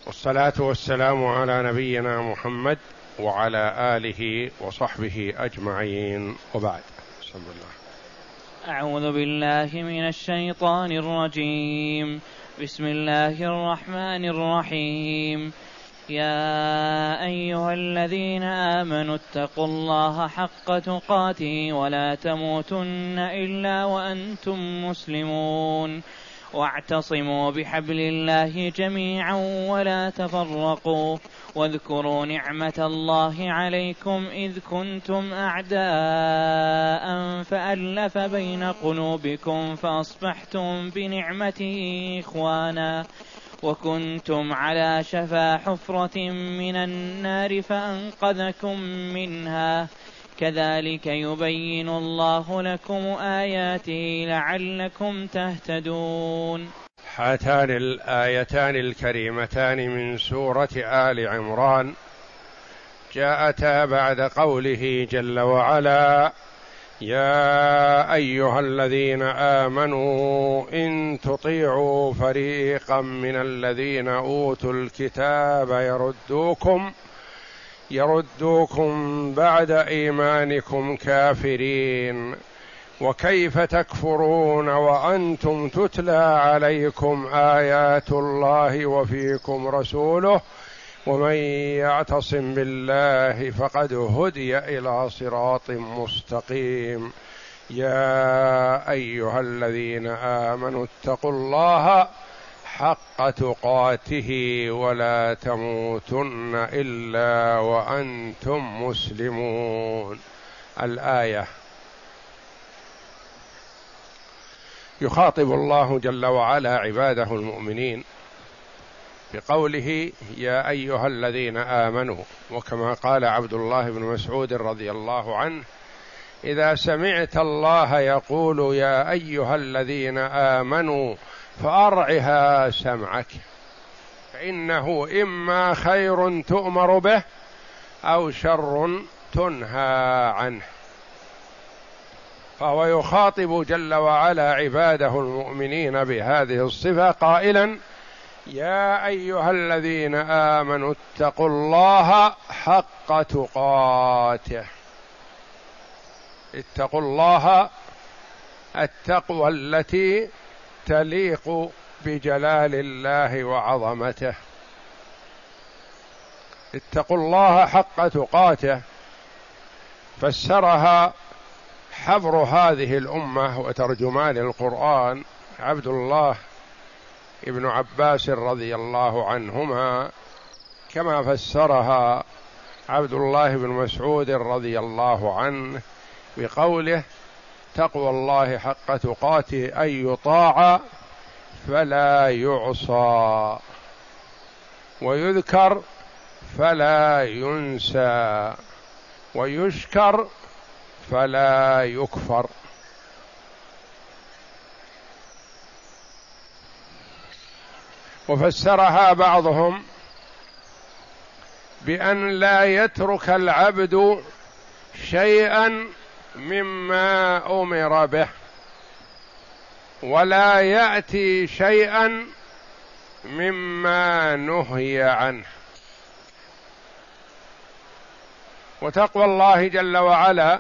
والصلاة والسلام على نبينا محمد وعلى آله وصحبه أجمعين، وبعد. بسم الله. أعوذ بالله من الشيطان الرجيم. بسم الله الرحمن الرحيم. يا أيها الذين آمنوا اتقوا الله حق تقاته ولا تموتن إلا وأنتم مسلمون، واعتصموا بحبل الله جميعا ولا تفرقوا، واذكروا نعمة الله عليكم إذ كنتم أعداء فألف بين قلوبكم فأصبحتم بنعمته إخوانا، وكنتم على شفا حفرة من النار فأنقذكم منها، كذلك يبين الله لكم آياته لعلكم تهتدون. هاتان الآيتان الكريمتان من سورة آل عمران جاءتا بعد قوله جل وعلا: يا أيها الذين آمنوا إن تطيعوا فريقا من الذين أوتوا الكتاب يردوكم بعد إيمانكم كافرين، وكيف تكفرون وأنتم تتلى عليكم آيات الله وفيكم رسوله، ومن يعتصم بالله فقد هدي إلى صراط مستقيم. يا أيها الذين آمنوا اتقوا الله حق تقاته ولا تموتن إلا وأنتم مسلمون. الآية يخاطب الله جل وعلا عباده المؤمنين بقوله يا أيها الذين آمنوا، وكما قال عبد الله بن مسعود رضي الله عنه: إذا سمعت الله يقول يا أيها الذين آمنوا فأرعها سمعك، فإنه إما خير تؤمر به أو شر تنهى عنه. فهو يخاطب جل وعلا عباده المؤمنين بهذه الصفة قائلا: يا أيها الذين آمنوا اتقوا الله حق تقاته. اتقوا الله التقوى التي تليق بجلال الله وعظمته. اتقوا الله حق تقاته فسرها حبر هذه الأمة وترجمان القرآن عبد الله ابن عباس رضي الله عنهما، كما فسرها عبد الله بن مسعود رضي الله عنه بقوله: تقوى الله حق تقاته أن يطاع فلا يعصى، ويذكر فلا ينسى، ويشكر فلا يكفر. وفسرها بعضهم بأن لا يترك العبد شيئا مما أمر به، ولا يأتي شيئا مما نهي عنه. وتقوى الله جل وعلا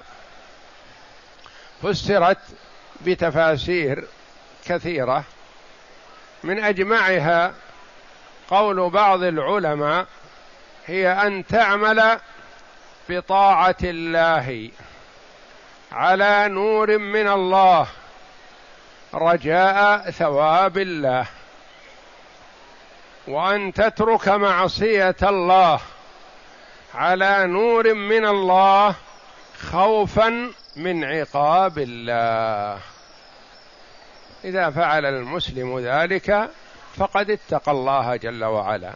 فسرت بتفاسير كثيرة، من أجمعها قول بعض العلماء: هي أن تعمل بطاعة الله على نور من الله رجاء ثواب الله، وأن تترك معصية الله على نور من الله خوفا من عقاب الله. إذا فعل المسلم ذلك فقد اتقى الله جل وعلا.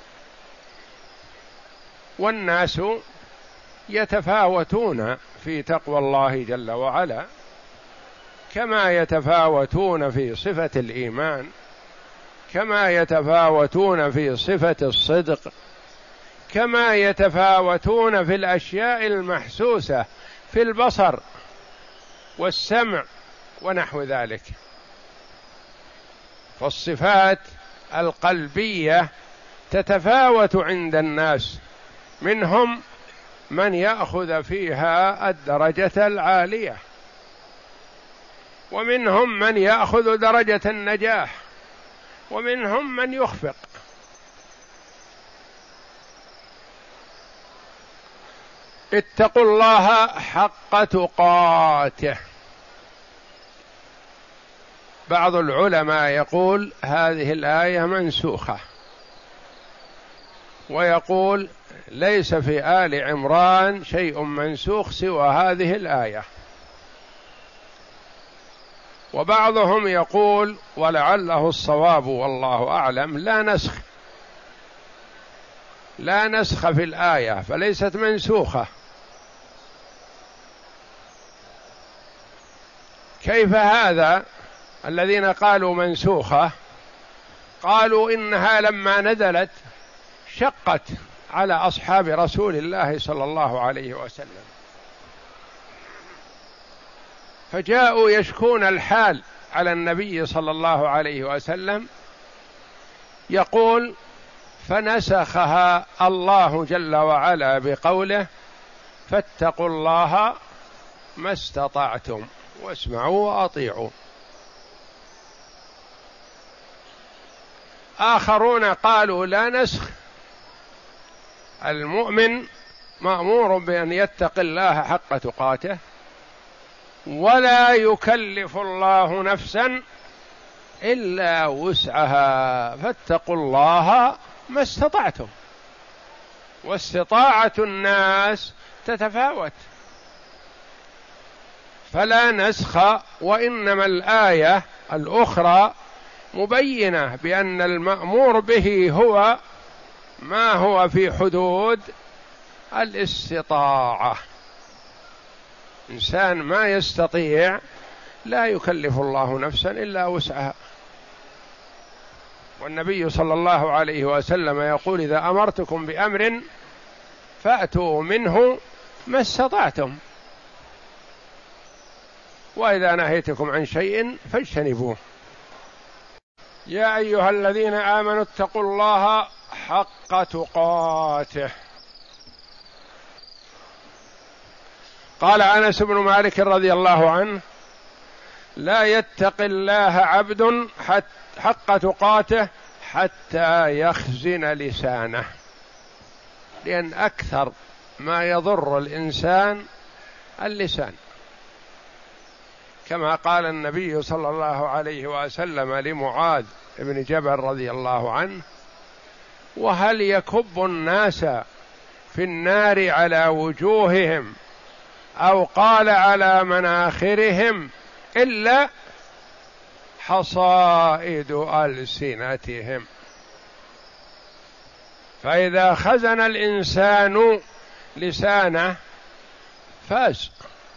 والناس يتفاوتون في تقوى الله جل وعلا، كما يتفاوتون في صفة الإيمان، كما يتفاوتون في صفة الصدق، كما يتفاوتون في الأشياء المحسوسة في البصر والسمع ونحو ذلك. فالصفات القلبية تتفاوت عند الناس، منهم من يأخذ فيها الدرجة العالية، ومنهم من يأخذ درجة النجاح، ومنهم من يخفق. اتقوا الله حق تقاته. بعض العلماء يقول هذه الآية منسوخة، ويقول ليس في آل عمران شيء منسوخ سوى هذه الآية. وبعضهم يقول ولعله الصواب والله أعلم لا نسخ في الآية، فليست منسوخة. كيف هذا؟ الذين قالوا منسوخة قالوا إنها لما نزلت شقت على أصحاب رسول الله صلى الله عليه وسلم، فجاءوا يشكون الحال على النبي صلى الله عليه وسلم، يقول فنسخها الله جل وعلا بقوله فاتقوا الله ما استطعتم واسمعوا وأطيعوا. آخرون قالوا لا نسخ، المؤمن مأمور بأن يتقي الله حق تقاته، ولا يكلف الله نفسا إلا وسعها، فاتقوا الله ما استطعتم. واستطاعة الناس تتفاوت، فلا نسخ، وإنما الآية الأخرى مبينة بأن المأمور به هو ما هو في حدود الاستطاعة. إنسان ما يستطيع لا يكلف الله نفسا إلا وسعها. والنبي صلى الله عليه وسلم يقول إذا أمرتكم بأمر فأتوا منه ما استطعتم، وإذا نهيتكم عن شيء فاجتنبوه. يا أيها الذين آمنوا اتقوا الله حق تقاته. قال أنس بن مالك رضي الله عنه لا يتقي الله عبد حق تقاته حتى يخزن لسانه، لأن أكثر ما يضر الإنسان اللسان، كما قال النبي صلى الله عليه وسلم لمعاذ بن جبل رضي الله عنه وهل يكب الناس في النار على وجوههم أو قال على مناخرهم إلا حصائد ألسنتهم. فإذا خزن الإنسان لسانه فاز،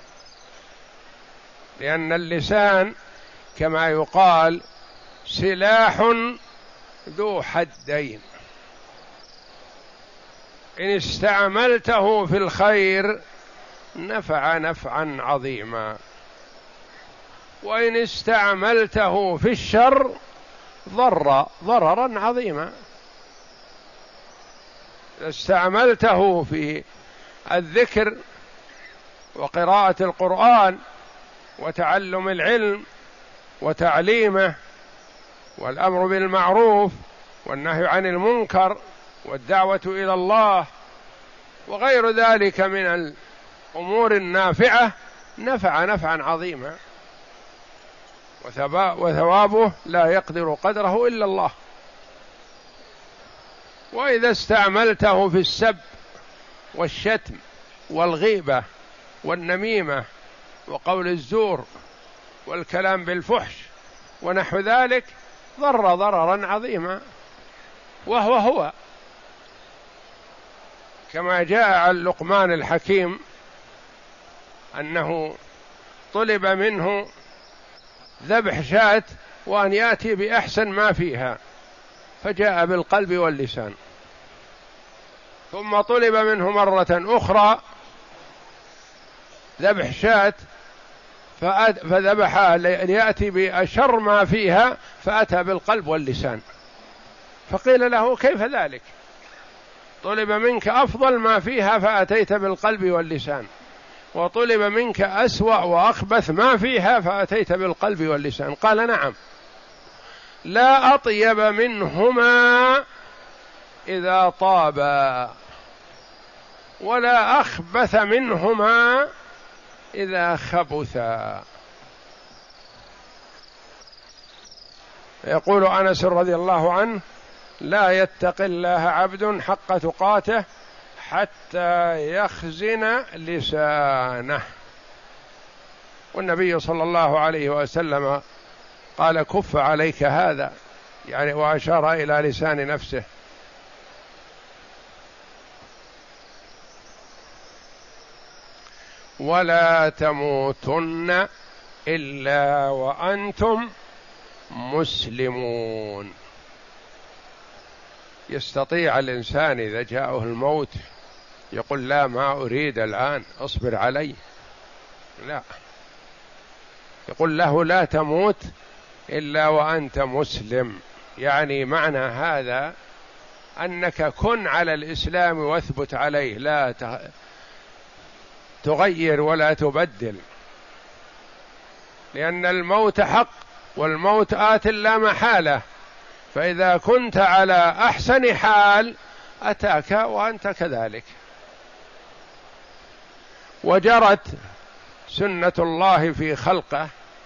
لأن اللسان كما يقال سلاح ذو حدين، إن استعملته في الخير نفع نفعا عظيما، وإن استعملته في الشر ضر ضررا عظيما. إذا استعملته في الذكر وقراءة القرآن وتعلم العلم وتعليمه والأمر بالمعروف والنهي عن المنكر والدعوة إلى الله وغير ذلك من الأمور النافعة نفع نفعا عظيما، وثوابه لا يقدر قدره إلا الله. وإذا استعملته في السب والشتم والغيبة والنميمة وقول الزور والكلام بالفحش ونحو ذلك ضر ضررا عظيما، وهو كما جاء عن لقمان الحكيم أنه طلب منه ذبح شاة وأن يأتي بأحسن ما فيها، فجاء بالقلب واللسان. ثم طلب منه مرة أخرى ذبح شاة فذبحها ليأتي بأشر ما فيها، فأتى بالقلب واللسان. فقيل له كيف ذلك؟ طلب منك أفضل ما فيها فأتيت بالقلب واللسان، وطلب منك أسوأ وأخبث ما فيها فأتيت بالقلب واللسان. قال نعم، لا أطيب منهما إذا طابا، ولا أخبث منهما إذا خبثا. يقول أنس رضي الله عنه: لا يتقي الله عبد حق تقاته حتى يخزن لسانه. والنبي صلى الله عليه وسلم قال: كف عليك هذا، يعني وأشار إلى لسان نفسه. ولا تموتن إلا وأنتم مسلمون. يستطيع الإنسان إذا جاءه الموت يقول: لا، ما أريد الآن، أصبر علي. لا، يقول له: لا تموت إلا وأنت مسلم. يعني معنى هذا أنك كن على الإسلام واثبت عليه، لا تغير ولا تبدل، لأن الموت حق، والموت آت لا محالة. فإذا كنت على أحسن حال أتاك وأنت كذلك. وجرت سنة الله في خلقه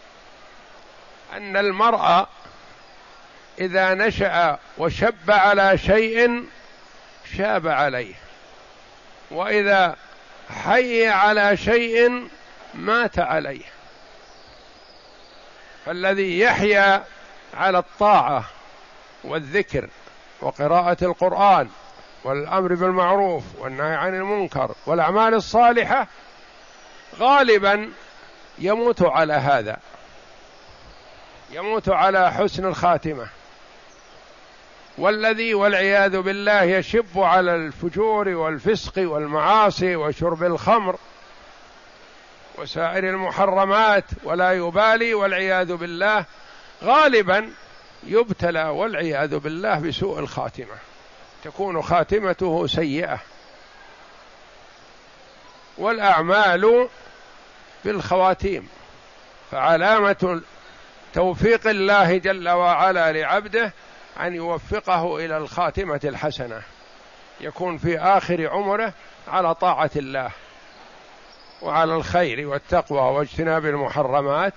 أن المرء إذا نشأ وشب على شيء شاب عليه، وإذا حي على شيء مات عليه. فالذي يحيا على الطاعة والذكر وقراءة القرآن والأمر بالمعروف والنهي عن المنكر والأعمال الصالحة غالبا يموت على هذا، يموت على حسن الخاتمة. والذي والعياذ بالله يشب على الفجور والفسق والمعاصي وشرب الخمر وسائر المحرمات ولا يبالي والعياذ بالله، غالبا يبتلى والعياذ بالله بسوء الخاتمة، تكون خاتمته سيئة. والأعمال بالخواتيم، فعلامة توفيق الله جل وعلا لعبده أن يوفقه إلى الخاتمة الحسنة، يكون في آخر عمره على طاعة الله وعلى الخير والتقوى واجتناب المحرمات.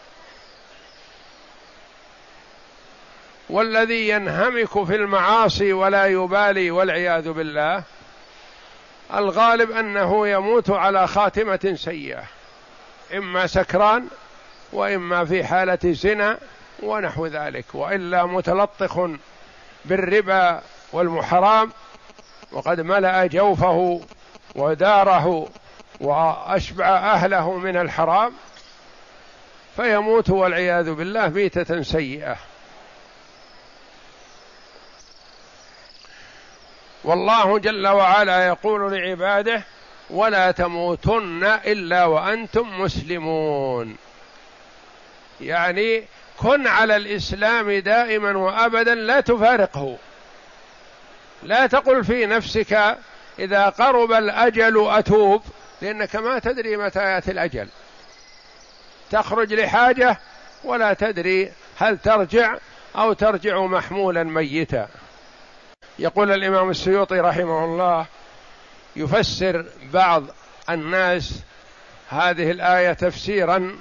والذي ينهمك في المعاصي ولا يبالي والعياذ بالله الغالب أنه يموت على خاتمة سيئة، إما سكران وإما في حالة زنا ونحو ذلك، وإلا متلطخ بالربا والمحرام وقد ملأ جوفه وداره وأشبع أهله من الحرام، فيموت والعياذ بالله ميتة سيئة. والله جل وعلا يقول لعباده: ولا تموتن إلا وأنتم مسلمون. يعني كن على الإسلام دائما وأبدا، لا تفارقه. لا تقل في نفسك إذا قرب الأجل أتوب، لأنك ما تدري متى يأتي الأجل، تخرج لحاجة ولا تدري هل ترجع أو ترجع محمولا ميتا. يقول الإمام السيوطي رحمه الله يفسر بعض الناس هذه الآية تفسيرا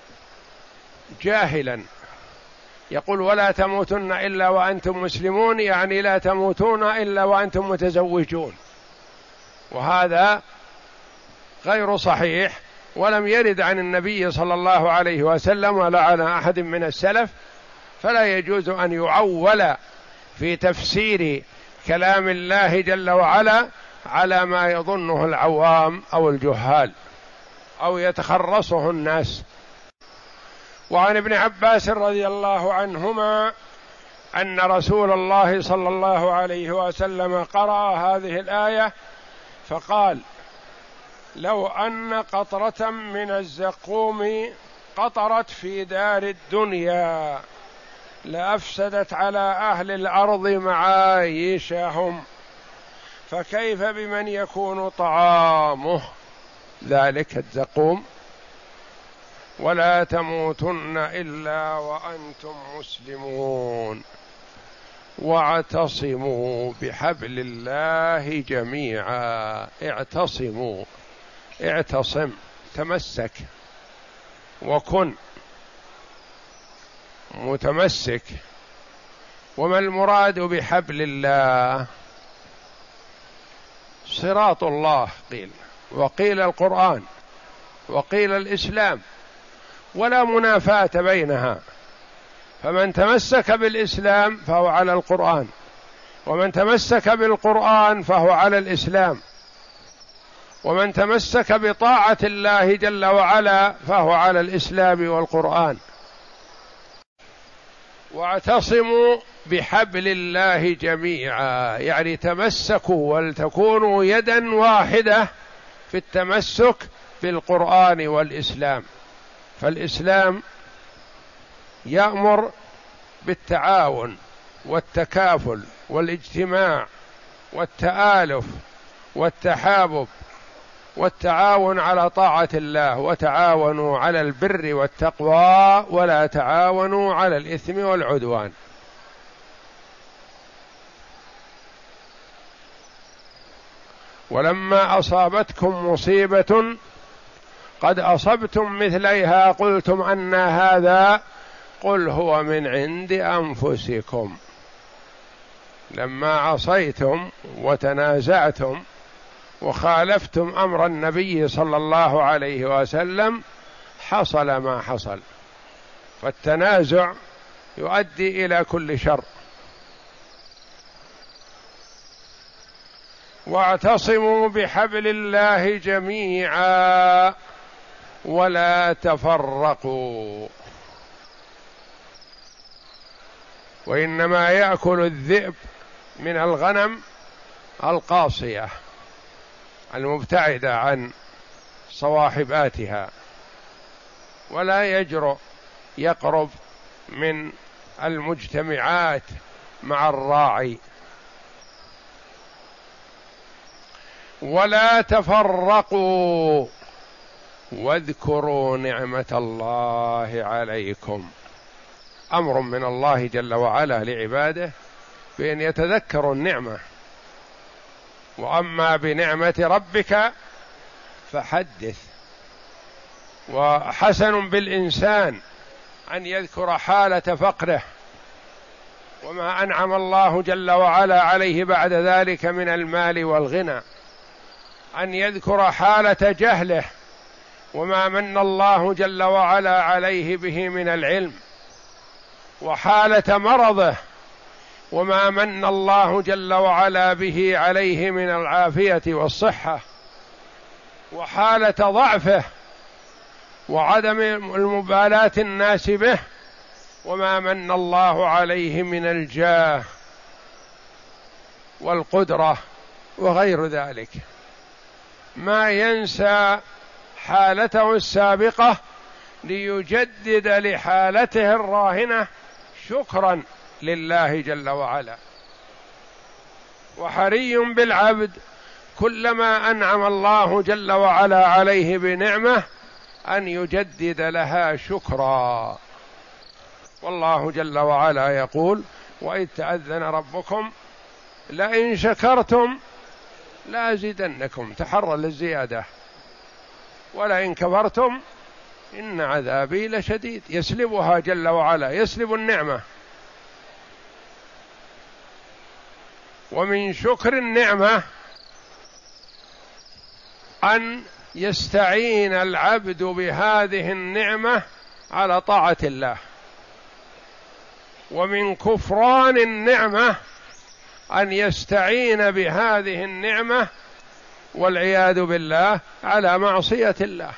جاهلا، يقول: ولا تموتن إلا وأنتم مسلمون، يعني لا تموتون إلا وأنتم متزوجون، وهذا غير صحيح ولم يرد عن النبي صلى الله عليه وسلم ولا عن أحد من السلف، فلا يجوز أن يعول في تفسير كلام الله جل وعلا على ما يظنه العوام أو الجهال أو يتخرصه الناس. وعن ابن عباس رضي الله عنهما أن رسول الله صلى الله عليه وسلم قرأ هذه الآية فقال: لو أن قطرة من الزقوم قطرت في دار الدنيا لأفسدت على أهل الأرض معايشهم، فكيف بمن يكون طعامه ذلك الزقوم؟ ولا تموتن إلا وأنتم مسلمون واعتصموا بحبل الله جميعا. اعتصموا، اعتصم، تمسك وكن متمسك. وما المراد بحبل الله؟ صراط الله قيل، وقيل القرآن، وقيل الإسلام، ولا منافاة بينها. فمن تمسك بالإسلام فهو على القرآن، ومن تمسك بالقرآن فهو على الإسلام، ومن تمسك بطاعة الله جل وعلا فهو على الإسلام والقرآن. واعتصموا بحبل الله جميعا، يعني تمسكوا ولتكونوا يدا واحدة في التمسك بالقرآن والإسلام. فالإسلام يأمر بالتعاون والتكافل والاجتماع والتآلف والتحابب والتعاون على طاعة الله، وتعاونوا على البر والتقوى ولا تعاونوا على الإثم والعدوان. ولما أصابتكم مصيبة قد أصبتم مثليها قلتم أن هذا قل هو من عند أنفسكم. لما عصيتم وتنازعتم وخالفتم أمر النبي صلى الله عليه وسلم حصل ما حصل، فالتنازع يؤدي إلى كل شر. واعتصموا بحبل الله جميعا ولا تفرقوا. وإنما يأكل الذئب من الغنم القاصية المبتعدة عن صواحباتها، ولا يجرؤ يقرب من المجتمعات مع الراعي. ولا تفرقوا واذكروا نعمة الله عليكم. أمر من الله جل وعلا لعباده بأن يتذكروا النعمة. وأما بنعمة ربك فحدث. وحسن بالإنسان أن يذكر حالة فقره وما أنعم الله جل وعلا عليه بعد ذلك من المال والغنى، أن يذكر حالة جهله وما من الله جل وعلا عليه به من العلم، وحالة مرضه وما من الله جل وعلا به عليه من العافية والصحة، وحالة ضعفه وعدم المبالاة الناس به وما من الله عليه من الجاه والقدرة وغير ذلك. ما ينسى حالته السابقة ليجدد لحالته الراهنة شكرا لله جل وعلا. وحري بالعبد كلما أنعم الله جل وعلا عليه بنعمة أن يجدد لها شكرا. والله جل وعلا يقول: وإذ تأذن ربكم لئن شكرتم لأزيدنكم، تحرى للزيادة، ولئن كفرتم إن عذابي لشديد. يسلبها جل وعلا، يسلب النعمة. ومن شكر النعمة أن يستعين العبد بهذه النعمة على طاعة الله. ومن كفران النعمة أن يستعين بهذه النعمة والعياذ بالله على معصية الله.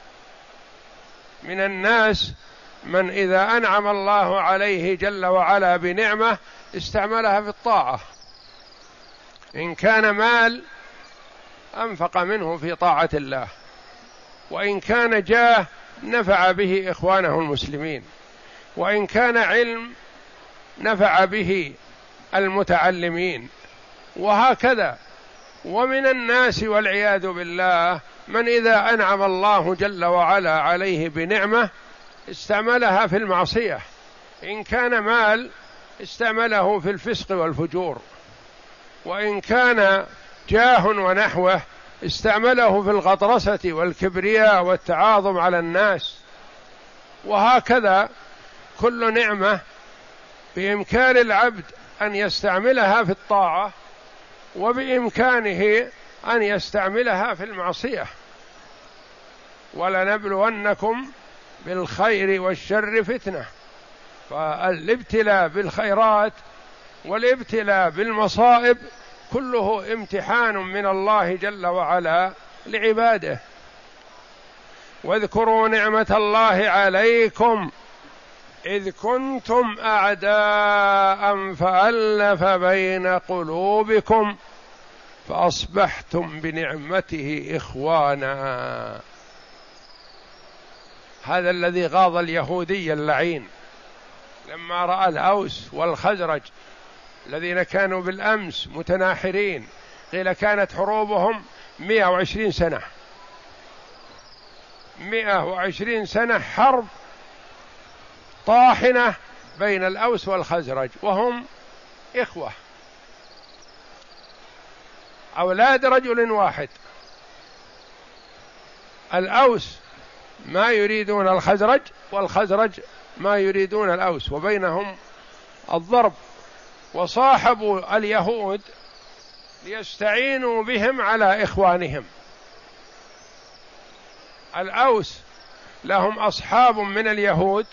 من الناس من إذا أنعم الله عليه جل وعلا بنعمة استعملها في الطاعة، إن كان مال أنفق منه في طاعة الله، وإن كان جاه نفع به إخوانه المسلمين، وإن كان علم نفع به المتعلمين، وهكذا. ومن الناس والعياذ بالله من إذا أنعم الله جل وعلا عليه بنعمة استعملها في المعصية، إن كان مال استعمله في الفسق والفجور، وإن كان جاه ونحوه استعمله في الغطرسة والكبرياء والتعاظم على الناس. وهكذا كل نعمة بإمكان العبد أن يستعملها في الطاعة، وبإمكانه أن يستعملها في المعصية. ولنبلونكم بالخير والشر فتنة، فالابتلاء بالخيرات والابتلاء بالمصائب كله امتحان من الله جل وعلا لعباده. واذكروا نعمة الله عليكم إذ كنتم أعداء فألف بين قلوبكم فأصبحتم بنعمته إخوانا. هذا الذي غاض اليهودي اللعين لما رأى الأوس والخزرج الذين كانوا بالأمس متناحرين، قيل كانت حروبهم 120 سنة، 120 سنة حرب طاحنة بين الأوس والخزرج، وهم إخوة أولاد رجل واحد. الأوس ما يريدون الخزرج، والخزرج ما يريدون الأوس، وبينهم الضرب. وصاحبوا اليهود ليستعينوا بهم على إخوانهم. الأوس لهم أصحاب من اليهود،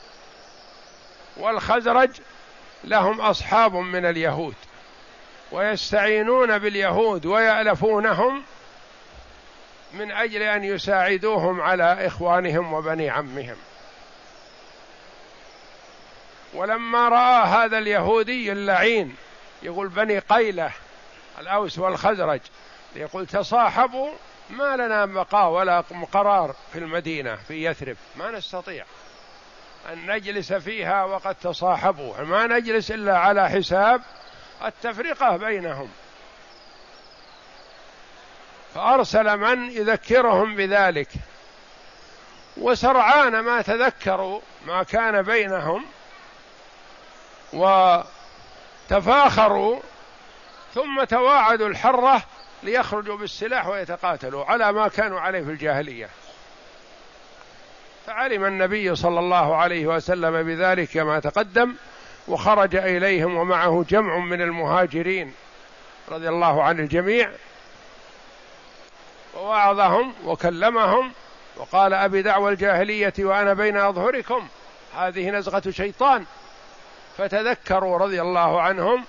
والخزرج لهم أصحاب من اليهود، ويستعينون باليهود ويألفونهم من أجل أن يساعدوهم على إخوانهم وبني عمهم. ولما رأى هذا اليهودي اللعين يقول بني قيلة الأوس والخزرج، يقول تصاحبوا ما لنا بقاء ولا قرار في المدينة في يثرب، ما نستطيع أن نجلس فيها وقد تصاحبوا، ما نجلس إلا على حساب التفرقة بينهم. فأرسل من يذكرهم بذلك، وسرعان ما تذكروا ما كان بينهم وتفاخروا، ثم تواعدوا الحرة ليخرجوا بالسلاح ويتقاتلوا على ما كانوا عليه في الجاهلية. فعلم النبي صلى الله عليه وسلم بذلك كما تقدم، وخرج إليهم ومعه جمع من المهاجرين رضي الله عن الجميع، ووعظهم وكلمهم وقال أبي دعوى الجاهلية وأنا بين أظهركم، هذه نزغة شيطان. فتذكروا رضي الله عنهم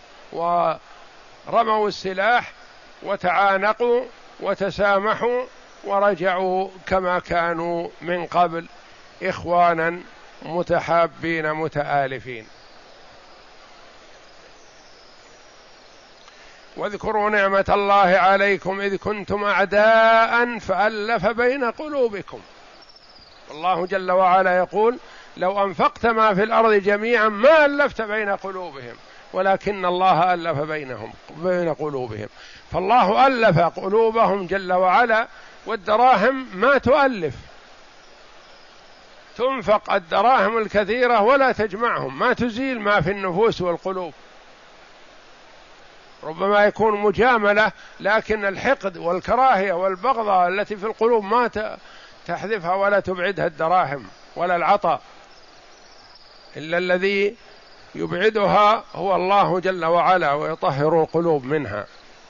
ورموا السلاح وتعانقوا وتسامحوا ورجعوا كما كانوا من قبل، إخوانا متحابين متآلفين. واذكروا نعمة الله عليكم إذ كنتم أعداء فألف بين قلوبكم. الله جل وعلا يقول لو أنفقت ما في الأرض جميعا ما ألفت بين قلوبهم ولكن الله ألف بين قلوبهم. فالله ألف قلوبهم جل وعلا، والدراهم ما تؤلف، تنفق الدراهم الكثيرة ولا تجمعهم، ما تزيل ما في النفوس والقلوب. ربما يكون مجاملة، لكن الحقد والكراهية والبغضة التي في القلوب ما تحذفها ولا تبعدها الدراهم ولا العطاء، إلا الذي يبعدها هو الله جل وعلا ويطهر القلوب منها.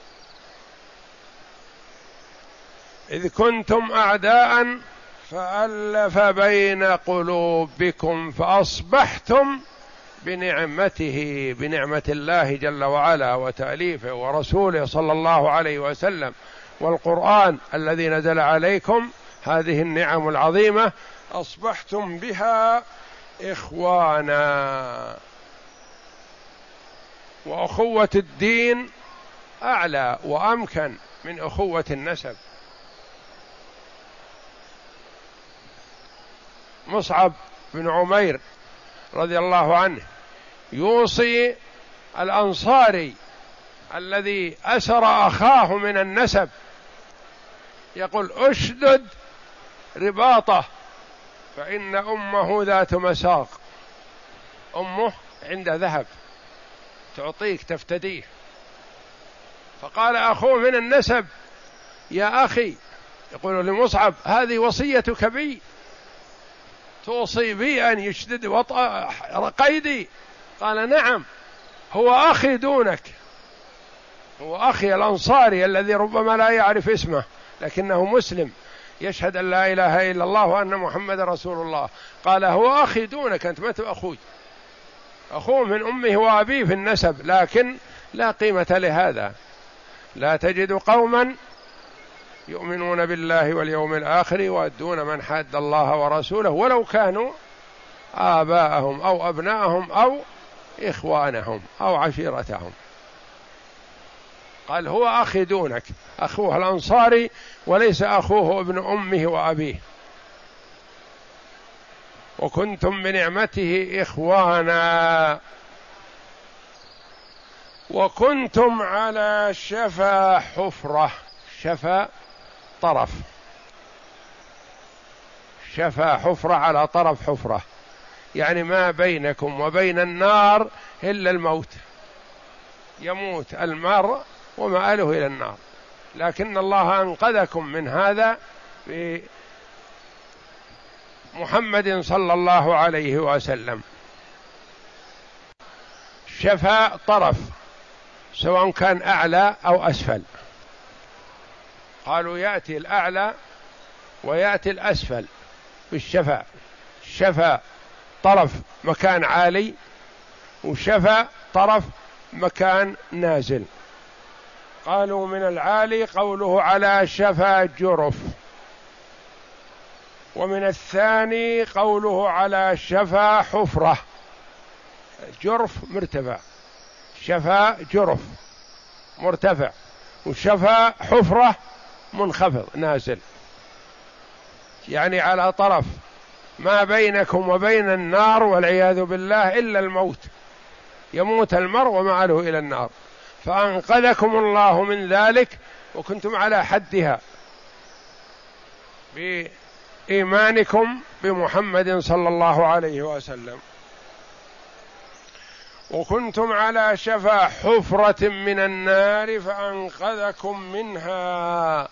إذ كنتم أعداء فألف بين قلوبكم فأصبحتم بنعمته، بنعمة الله جل وعلا وتأليفه ورسوله صلى الله عليه وسلم والقرآن الذي نزل عليكم، هذه النعم العظيمة أصبحتم بها إخوانا. وأخوة الدين أعلى وأمكن من أخوة النسب. مصعب بن عمير رضي الله عنه يوصي الأنصاري الذي أسر أخاه من النسب، يقول اشدد رباطه فإن أمه ذات مساق، أمه عند ذهب تعطيك تفتديه. فقال أخوه من النسب يا أخي، يقول لمصعب هذه وصيتك بي، توصي بي أن يشدد قيدي؟ قال نعم، هو أخي دونك، هو أخي الأنصاري الذي ربما لا يعرف اسمه لكنه مسلم يشهد أن لا إله إلا الله وأن محمد رسول الله. قال هو أخي دونك، أنت ما أخوي، أخوه من أمه وأبيه في النسب، لكن لا قيمة لهذا. لا تجد قوما يؤمنون بالله واليوم الآخر يؤدون من حاد الله ورسوله ولو كانوا آباءهم أو أبناءهم أو إخوانهم أو عشيرتهم. قال هو أخي دونك، أخوه الأنصاري وليس أخوه ابن أمه وأبيه. وكنتم بنعمته إخوانا وكنتم على شفا حفرة. شفا طرف، شفا حفرة على طرف حفرة، يعني ما بينكم وبين النار إلا الموت، يموت المرء ومآله إلى النار، لكن الله أنقذكم من هذا بمحمد صلى الله عليه وسلم. شفا طرف سواء كان أعلى أو أسفل، قالوا يأتي الأعلى ويأتي الأسفل بالشفا. شفا طرف مكان عالي، وشفا طرف مكان نازل. قالوا من العالي قوله على شفا جرف، ومن الثاني قوله على شفا حفرة. جرف مرتفع، شفا جرف مرتفع، وشفا حفرة منخفض نازل، يعني على طرف ما بينكم وبين النار والعياذ بالله إلا الموت، يموت المرء ومعه إلى النار، فأنقذكم الله من ذلك وكنتم على حدها بإيمانكم بمحمد صلى الله عليه وسلم. وكنتم على شفا حفرة من النار فأنقذكم منها،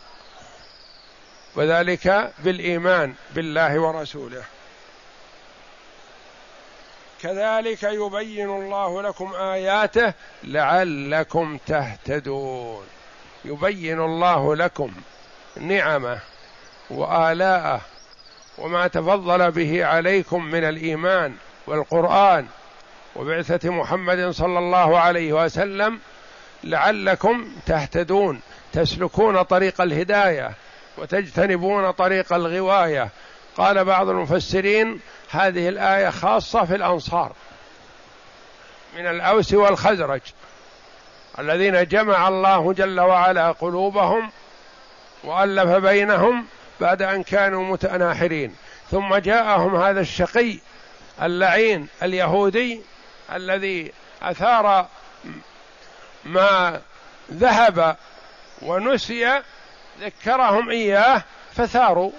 وذلك بالإيمان بالله ورسوله. كذلك يبين الله لكم آياته لعلكم تهتدون. يبين الله لكم نعمه وآلاءه وما تفضل به عليكم من الإيمان والقرآن وبعثة محمد صلى الله عليه وسلم لعلكم تهتدون، تسلكون طريق الهداية وتجتنبون طريق الغواية. قال بعض المفسرين هذه الآية خاصة في الأنصار من الأوس والخزرج الذين جمع الله جل وعلا قلوبهم وألف بينهم بعد أن كانوا متناحرين، ثم جاءهم هذا الشقي اللعين اليهودي الذي أثار ما ذهب ونسي، ذكرهم إياه فثاروا،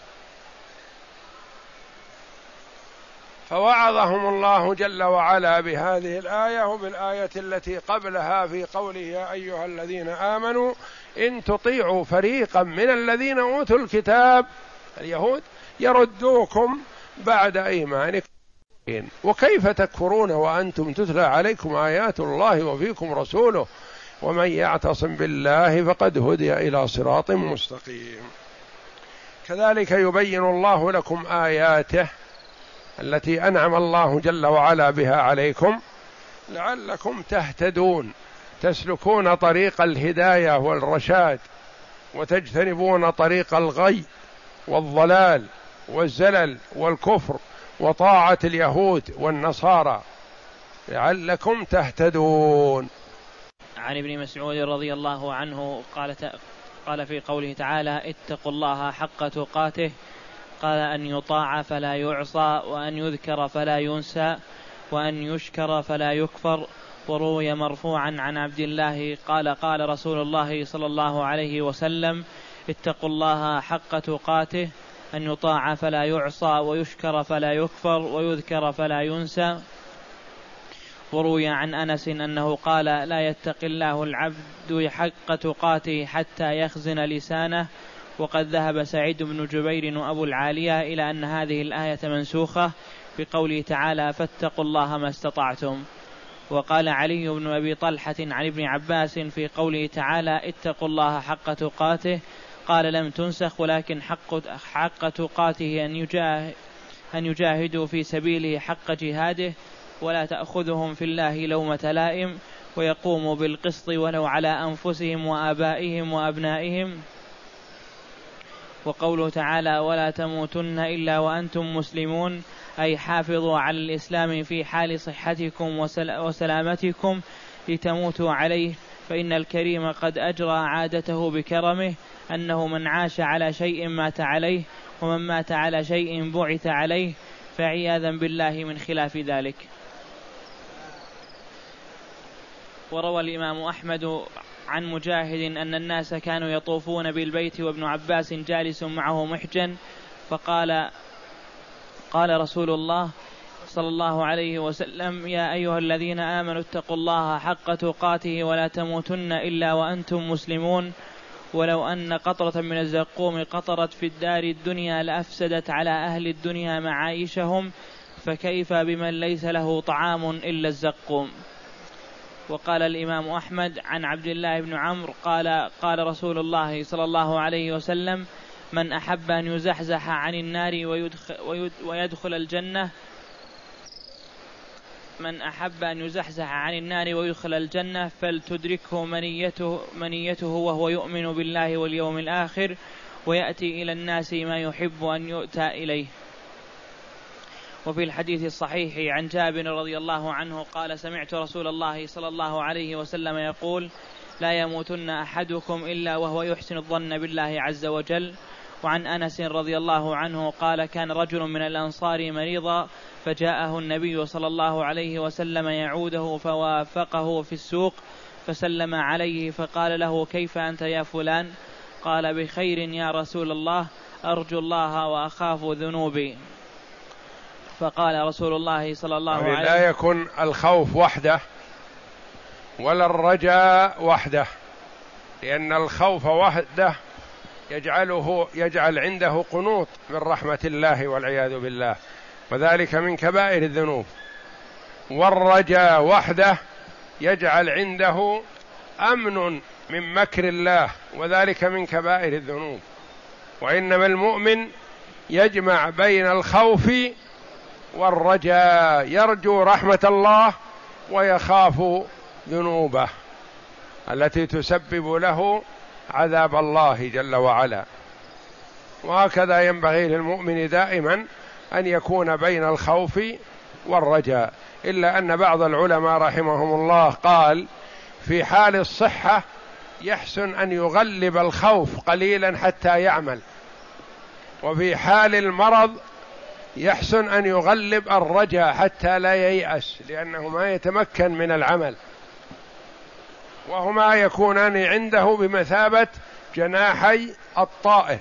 فوعظهم الله جل وعلا بهذه الآية وبالآية التي قبلها في قوله يا أيها الذين آمنوا إن تطيعوا فريقا من الذين أوتوا الكتاب اليهود يردوكم بعد إيمانكم وكيف تكفرون وأنتم تتلى عليكم آيات الله وفيكم رسوله ومن يعتصم بالله فقد هدي إلى صراط مستقيم. كذلك يبين الله لكم آياته التي أنعم الله جل وعلا بها عليكم لعلكم تهتدون، تسلكون طريق الهداية والرشاد وتجتنبون طريق الغي والضلال والزلل والكفر وطاعة اليهود والنصارى لعلكم تهتدون. عن ابن مسعود رضي الله عنه قال في قوله تعالى اتقوا الله حق تقاته، قال أن يطاع فلا يعصى وأن يذكر فلا ينسى وأن يشكر فلا يكفر. وروي مرفوعا عن عبد الله قال قال رسول الله صلى الله عليه وسلم: اتقوا الله حق تقاته، أن يطاع فلا يعصى، ويشكر فلا يكفر، ويذكر فلا ينسى. وروي عن أنس أنه قال: لا يتقي الله العبد حق تقاته حتى يخزن لسانه. وقد ذهب سعيد بن جبير وأبو العالية إلى أن هذه الآية منسوخة بقوله تعالى: فاتقوا الله ما استطعتم. وقال علي بن أبي طلحة عن ابن عباس في قوله تعالى: اتقوا الله حق تقاته، قال: لم تنسخ، ولكن حق تقاته أن يجاهدوا في سبيله حق جهاده، ولا تأخذهم في الله لومة لائم، ويقوموا بالقسط ولو على أنفسهم وآبائهم وأبنائهم. وقوله تعالى: ولا تموتن إلا وأنتم مسلمون، أي حافظوا على الإسلام في حال صحتكم وسلامتكم لتموتوا عليه، فإن الكريم قد أجرى عادته بكرمه، أنه من عاش على شيء مات عليه، ومن مات على شيء بعث عليه، فعياذا بالله من خلاف ذلك. وروى الإمام أحمد عن مجاهد أن الناس كانوا يطوفون بالبيت وابن عباس جالس معه محجن، قال رسول الله صلى الله عليه وسلم: يا أيها الذين آمنوا اتقوا الله حق تقاته ولا تموتن إلا وأنتم مسلمون، ولو أن قطرة من الزقوم قطرت في الدار الدنيا لأفسدت على أهل الدنيا معايشهم، فكيف بمن ليس له طعام إلا الزقوم. وقال الإمام أحمد عن عبد الله بن عمرو قال رسول الله صلى الله عليه وسلم: من أحب أن يزحزح عن النار ويدخل الجنة من أحب أن يزحزح عن النار ويدخل الجنة فلتدركه منيته وهو يؤمن بالله واليوم الآخر، ويأتي إلى الناس ما يحب أن يؤتى إليه. وفي الحديث الصحيح عن جابر رضي الله عنه قال: سمعت رسول الله صلى الله عليه وسلم يقول: لا يموتن أحدكم إلا وهو يحسن الظن بالله عز وجل. وعن أنس رضي الله عنه قال: كان رجل من الأنصار مريضا، فجاءه النبي صلى الله عليه وسلم يعوده، فوافقه في السوق فسلم عليه، فقال له: كيف أنت يا فلان؟ قال: بخير يا رسول الله، أرجو الله وأخاف ذنوبي. فقال رسول الله صلى الله عليه وسلم: لا يكن الخوف وحده ولا الرجاء وحده، لأن الخوف وحده يجعل عنده قنوط من رحمة الله والعياذ بالله، وذلك من كبائر الذنوب. والرجاء وحده يجعل عنده أمن من مكر الله، وذلك من كبائر الذنوب. وإنما المؤمن يجمع بين الخوف والرجاء، يرجو رحمة الله ويخاف ذنوبه التي تسبب له عذاب الله جل وعلا. وهكذا ينبغي للمؤمن دائما أن يكون بين الخوف والرجاء، إلا أن بعض العلماء رحمهم الله قال: في حال الصحة يحسن أن يغلب الخوف قليلا حتى يعمل، وفي حال المرض يحسن أن يغلب الرجاء حتى لا ييأس، لأنه ما يتمكن من العمل، وهما يكونان عنده بمثابة جناحي الطائر،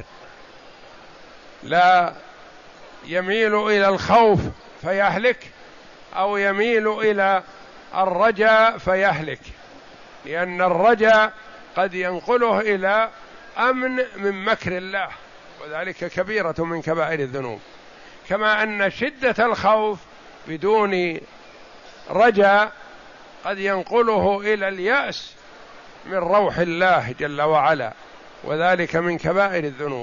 لا يميل إلى الخوف فيهلك أو يميل إلى الرجاء فيهلك، لأن الرجاء قد ينقله إلى أمن من مكر الله، وذلك كبيرة من كبائر الذنوب. كما أن شدة الخوف بدون رجاء قد ينقله إلى اليأس من روح الله جل وعلا، وذلك من كبائر الذنوب.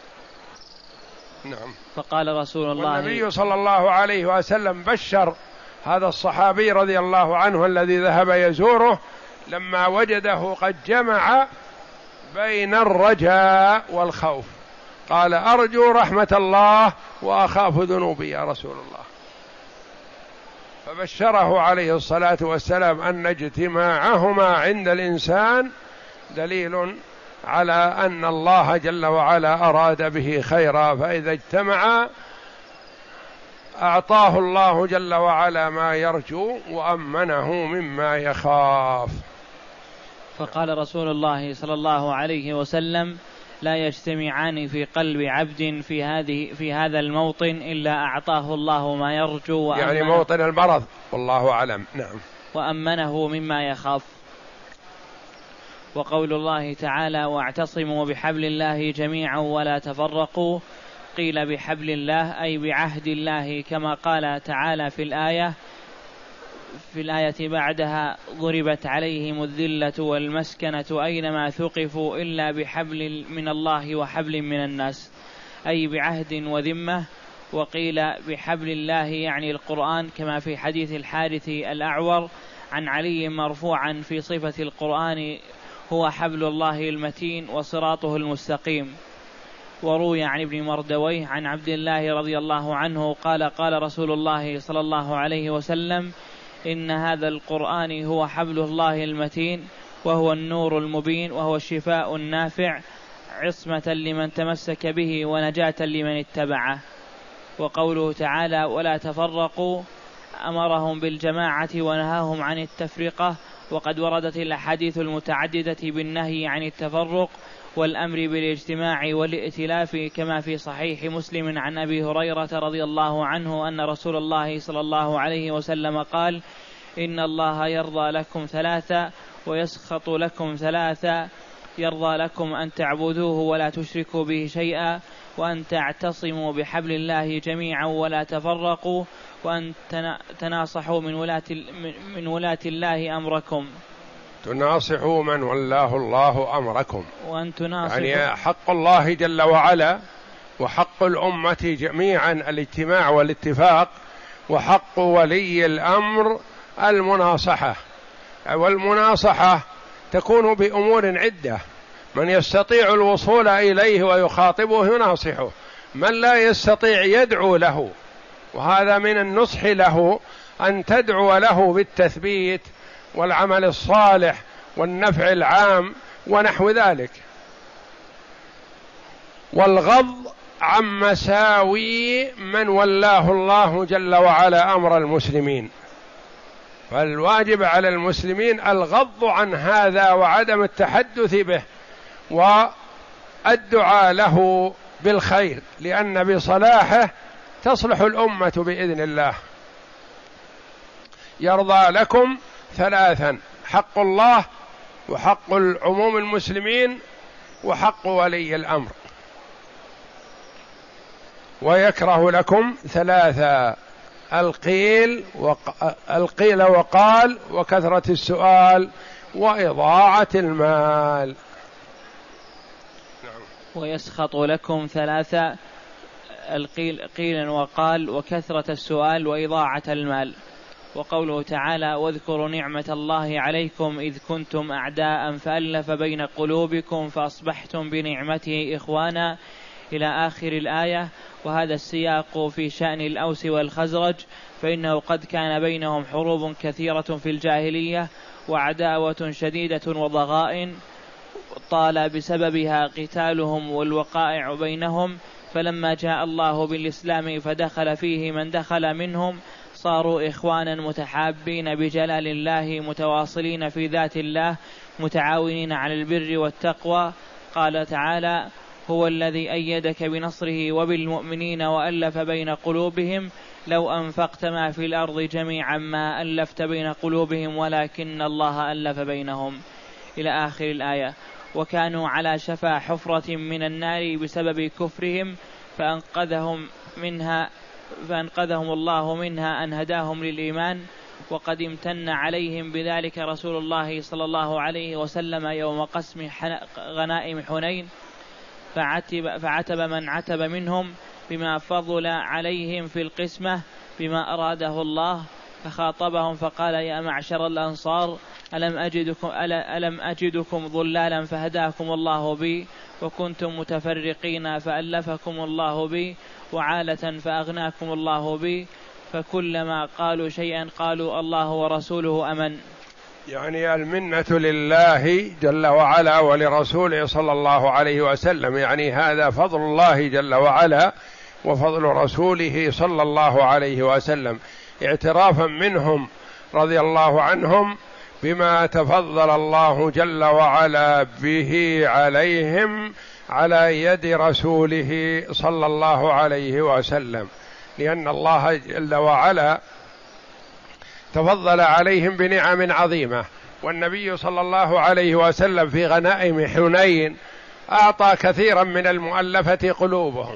نعم. فقال رسول الله والنبي صلى الله عليه وسلم بشر هذا الصحابي رضي الله عنه الذي ذهب يزوره لما وجده قد جمع بين الرجاء والخوف، قال: أرجو رحمة الله وأخاف ذنوبي يا رسول الله. فبشره عليه الصلاة والسلام أن اجتماعهما عند الإنسان دليل على أن الله جل وعلا أراد به خيرا، فإذا اجتمعا أعطاه الله جل وعلا ما يرجو وأمنه مما يخاف. فقال رسول الله صلى الله عليه وسلم: لا يجتمعان في قلب عبد في هذا الموطن إلا أعطاه الله ما يرجو يعني موطن المرض، والله أعلم. نعم. وأمنه مما يخاف. وقول الله تعالى: واعتصموا بحبل الله جميعا ولا تفرقوا، قيل بحبل الله أي بعهد الله، كما قال تعالى في الآية بعدها: ضربت عليهم الذلة والمسكنة أينما ثقفوا إلا بحبل من الله وحبل من الناس، أي بعهد وذمة. وقيل بحبل الله يعني القرآن، كما في حديث الحارث الأعور عن علي مرفوعا في صفة القرآن: هو حبل الله المتين وصراطه المستقيم. وروي عن ابن مردويه عن عبد الله رضي الله عنه قال: قال رسول الله صلى الله عليه وسلم: إن هذا القرآن هو حبل الله المتين، وهو النور المبين، وهو الشفاء النافع، عصمة لمن تمسك به ونجاة لمن اتبعه. وقوله تعالى: ولا تفرقوا، أمرهم بالجماعة ونهاهم عن التفرقة. وقد وردت الأحاديث المتعددة بالنهي عن التفرق والأمر بالاجتماع والائتلاف، كما في صحيح مسلم عن أبي هريرة رضي الله عنه أن رسول الله صلى الله عليه وسلم قال: إن الله يرضى لكم ثلاثة ويسخط لكم ثلاثة: يرضى لكم أن تعبدوه ولا تشركوا به شيئا، وأن تعتصموا بحبل الله جميعا ولا تفرقوا، وأن تناصحوا من ولاة الله أمركم. تناصحوا من ولاه الله أمركم، وأن تناصحوا، يعني حق الله جل وعلا وحق الأمة جميعا الاجتماع والاتفاق، وحق ولي الأمر المناصحة. والمناصحة تكون بأمور عدة: من يستطيع الوصول إليه ويخاطبه يناصحه، من لا يستطيع يدعو له، وهذا من النصح له أن تدعو له بالتثبيت والعمل الصالح والنفع العام ونحو ذلك. والغض عن مساوي من ولاه الله جل وعلا أمر المسلمين، فالواجب على المسلمين الغض عن هذا وعدم التحدث به والدعاء له بالخير، لأن بصلاحه تصلح الأمة بإذن الله. يرضى لكم ثلاثا: حق الله، وحق العموم المسلمين، وحق ولي الأمر. ويكره لكم ثلاثا: القيل وقال، وكثرة السؤال، وإضاعة المال. ويسخط لكم ثلاثة: قيل وقال، وكثرة السؤال، وإضاعة المال. وقوله تعالى: واذكروا نعمة الله عليكم إذ كنتم أعداء فألف بين قلوبكم فأصبحتم بنعمته إخوانا، إلى آخر الآية. وهذا السياق في شأن الأوس والخزرج، فإنه قد كان بينهم حروب كثيرة في الجاهلية وعداوة شديدة وضغائن طال بسببها قتالهم والوقائع بينهم، فلما جاء الله بالإسلام فدخل فيه من دخل منهم صاروا إخوانا متحابين بجلال الله، متواصلين في ذات الله، متعاونين على البر والتقوى. قال تعالى: هو الذي أيدك بنصره وبالمؤمنين وألف بين قلوبهم لو أنفقت ما في الأرض جميعا ما ألفت بين قلوبهم ولكن الله ألف بينهم، إلى آخر الآية. وكانوا على شفا حفرة من النار بسبب كفرهم فأنقذهم الله منها أن هداهم للإيمان. وقد امتن عليهم بذلك رسول الله صلى الله عليه وسلم يوم قسم غنائم حنين، فعتب من عتب منهم بما فضل عليهم في القسمة بما أراده الله، فخاطبهم فقال: يا معشر الأنصار، ألم أجدكم ضلالا فهداكم الله بي، وكنتم متفرقين فألفكم الله بي، وعالة فأغناكم الله بي، فكلما قالوا شيئا قالوا الله ورسوله أمن. يعني المنة لله جل وعلا ولرسوله صلى الله عليه وسلم، يعني هذا فضل الله جل وعلا وفضل رسوله صلى الله عليه وسلم، اعترافا منهم رضي الله عنهم بما تفضل الله جل وعلا به عليهم على يد رسوله صلى الله عليه وسلم، لأن الله جل وعلا تفضل عليهم بنعم عظيمة. والنبي صلى الله عليه وسلم في غنائم حنين أعطى كثيرا من المؤلفة قلوبهم،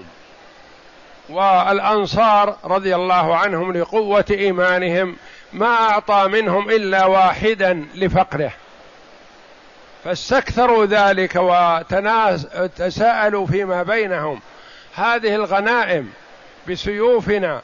والأنصار رضي الله عنهم لقوة إيمانهم ما أعطى منهم إلا واحدا لفقره، فاستكثروا ذلك وتساءلوا فيما بينهم: هذه الغنائم بسيوفنا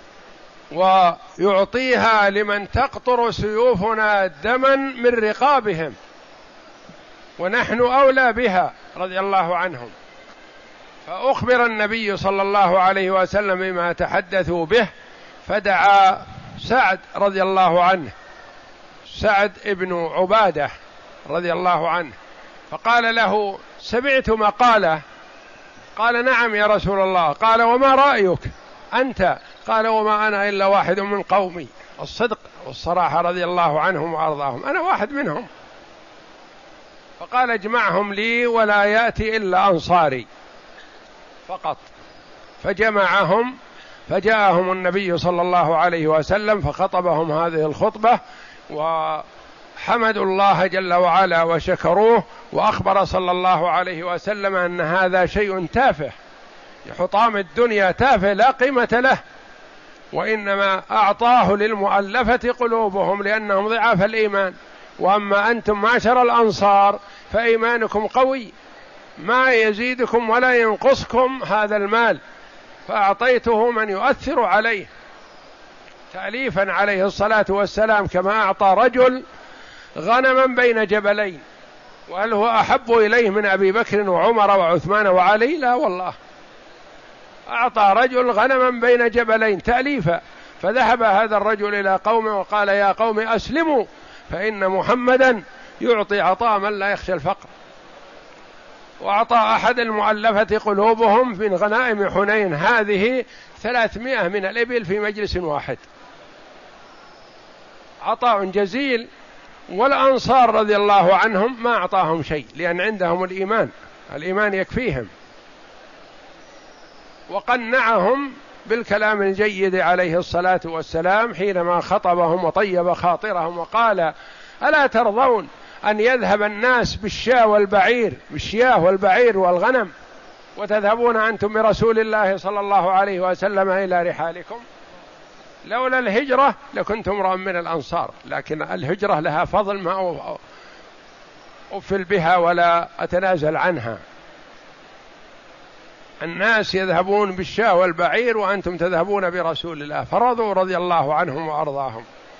ويعطيها لمن تقطر سيوفنا دما من رقابهم، ونحن أولى بها رضي الله عنهم. فأخبر النبي صلى الله عليه وسلم بما تحدثوا به، فدعا سعد رضي الله عنه، سعد ابن عبادة رضي الله عنه، فقال له: سمعت مقالة؟ قال: نعم يا رسول الله. قال: وما رأيك أنت؟ قال: وما أنا إلا واحد من قومي. الصدق والصراحة رضي الله عنهم وأرضاهم، أنا واحد منهم. فقال: اجمعهم لي ولا يأتي إلا أنصاري فقط. فجمعهم، فجاءهم النبي صلى الله عليه وسلم فخطبهم هذه الخطبة، وحمدوا الله جل وعلا وشكروه، وأخبر صلى الله عليه وسلم أن هذا شيء تافه، حطام الدنيا تافه لا قيمة له، وإنما أعطاه للمؤلفة قلوبهم لأنهم ضعاف الإيمان، وأما أنتم معشر الأنصار فإيمانكم قوي، ما يزيدكم ولا ينقصكم هذا المال، فأعطيته من يؤثر عليه تأليفا عليه الصلاة والسلام، كما أعطى رجل غنما بين جبلين، وهل هو أحب إليه من أبي بكر وعمر وعثمان وعلي؟ لا والله، أعطى رجل غنما بين جبلين تأليفا. فذهب هذا الرجل إلى قومه وقال: يا قوم أسلموا، فإن محمدا يعطي عطاء من لا يخشى الفقر. وأعطى أحد المؤلفة قلوبهم في غنائم حنين هذه 300 من الإبل في مجلس واحد، عطاء جزيل. والأنصار رضي الله عنهم ما أعطاهم شيء، لأن عندهم الإيمان يكفيهم، وقنعهم بالكلام الجيد عليه الصلاة والسلام حينما خطبهم وطيب خاطرهم وقال: ألا ترضون أن يذهب الناس بالشاة والبعير والغنم، وتذهبون أنتم برسول الله صلى الله عليه وسلم إلى رحالكم؟ لولا الهجرة لكنت امرأ من الأنصار، لكن الهجرة لها فضل ما أفل بها ولا أتنازل عنها. الناس يذهبون بالشاة والبعير وأنتم تذهبون برسول الله، فرضوا رضي الله عنهم وأرضاهم.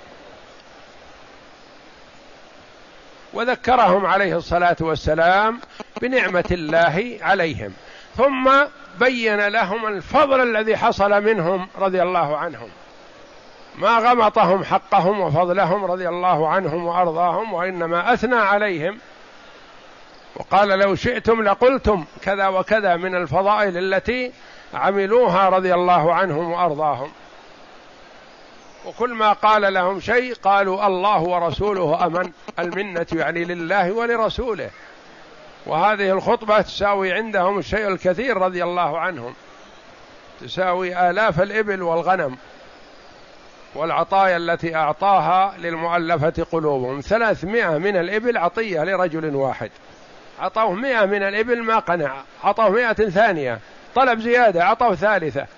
وذكرهم عليه الصلاة والسلام بنعمة الله عليهم، ثم بين لهم الفضل الذي حصل منهم رضي الله عنهم، ما غمطهم حقهم وفضلهم رضي الله عنهم وأرضاهم، وإنما أثنى عليهم وقال: لو شئتم لقلتم كذا وكذا من الفضائل التي عملوها رضي الله عنهم وأرضاهم. وكل ما قال لهم شيء قالوا: الله ورسوله أمن، المنة يعني لله ولرسوله. وهذه الخطبة تساوي عندهم الشيء الكثير رضي الله عنهم، تساوي آلاف الإبل والغنم والعطايا التي أعطاها للمؤلفة قلوبهم. 300 من الإبل عطية لرجل واحد، عطوه 100 من الإبل ما قنع، عطوه 100 ثانية، طلب زيادة عطوه ثالثة،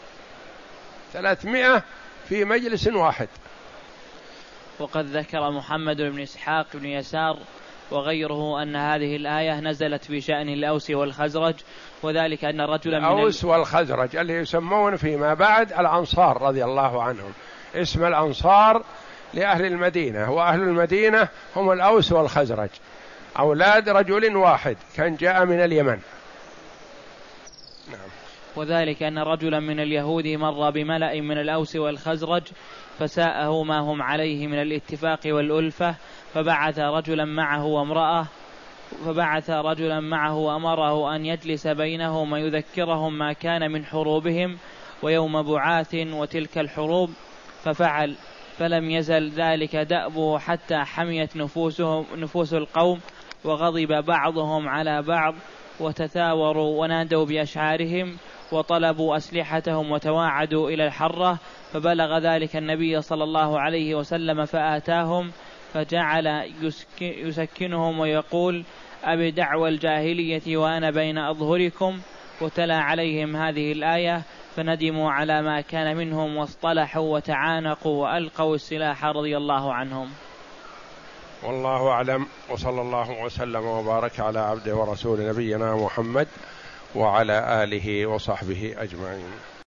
300 في مجلس واحد. وقد ذكر محمد بن إسحاق بن يسار وغيره أن هذه الآية نزلت في شأن الأوس والخزرج، وذلك أن رجلا من الأوس والخزرج اللي يسمون فيما بعد الأنصار رضي الله عنهم، اسم الأنصار لأهل المدينة، وأهل المدينة هم الأوس والخزرج، أولاد رجل واحد كان جاء من اليمن. نعم. وذلك أن رجلا من اليهود مر بملأ من الأوس والخزرج فساءه ما هم عليه من الاتفاق والألفة، فبعث رجلا معه وامرأة فبعث رجلا معه وأمره أن يجلس بينهم ويذكرهم ما كان من حروبهم ويوم بعاث وتلك الحروب، ففعل، فلم يزل ذلك دأبه حتى حميت نفوس القوم، وغضب بعضهم على بعض، وتثاوروا ونادوا بأشعارهم، وطلبوا أسلحتهم وتواعدوا إلى الحرة، فبلغ ذلك النبي صلى الله عليه وسلم فآتاهم، فجعل يسكنهم ويقول: أبي دعوى الجاهلية وأنا بين أظهركم، وتلا عليهم هذه الآية، فندموا على ما كان منهم واصطلحوا وتعانقوا وألقوا السلاح رضي الله عنهم. والله أعلم، وصلى الله وسلم وبارك على عبده ورسول نبينا محمد وعلى آله وصحبه أجمعين.